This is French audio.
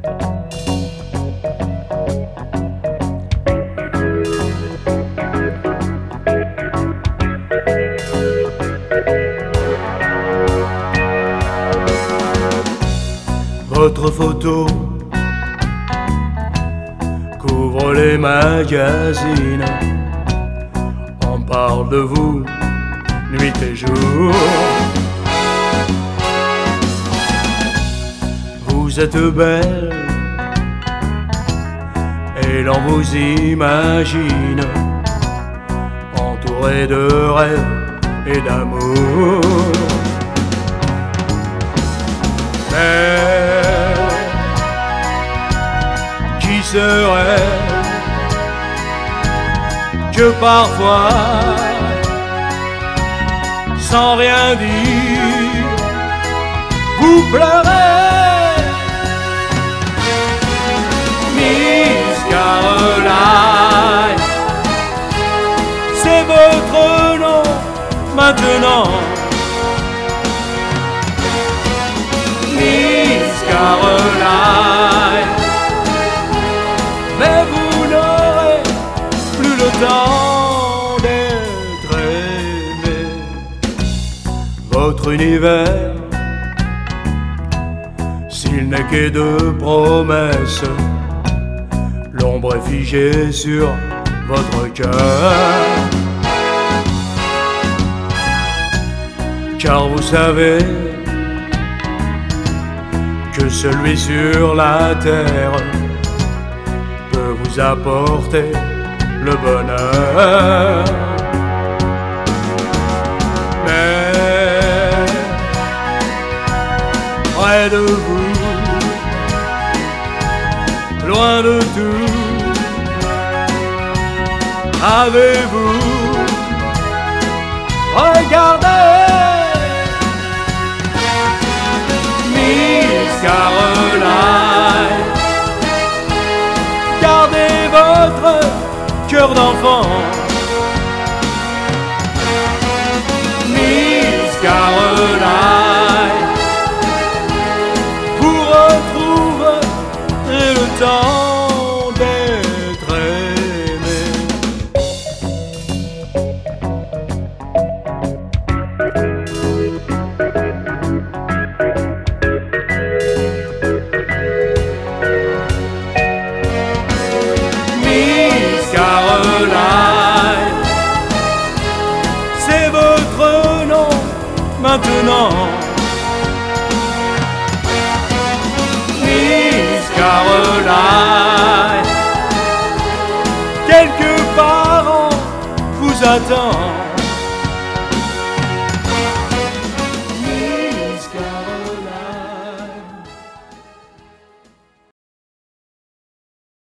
Votre photo couvre les magazines. On parle de vous nuit et jour. Vous êtes belle et l'on vous imagine entourée de rêves et d'amour. Mais qui serait que parfois, sans rien dire, vous pleurez? Miss Caroline, c'est votre nom maintenant. Miss Caroline, mais vous n'aurez plus le temps d'être aimé. Votre univers, s'il n'est que de promesses, l'ombre est figée sur votre cœur. Car vous savez que celui sur la terre peut vous apporter le bonheur. Mais près de vous, loin de tout, avez-vous regardé Caroline? Gardez votre cœur d'enfant. Miss Caroline, vous retrouverez le temps d'être aimé. Caroline, c'est votre nom maintenant. Miss Caroline, quelque part on vous attend.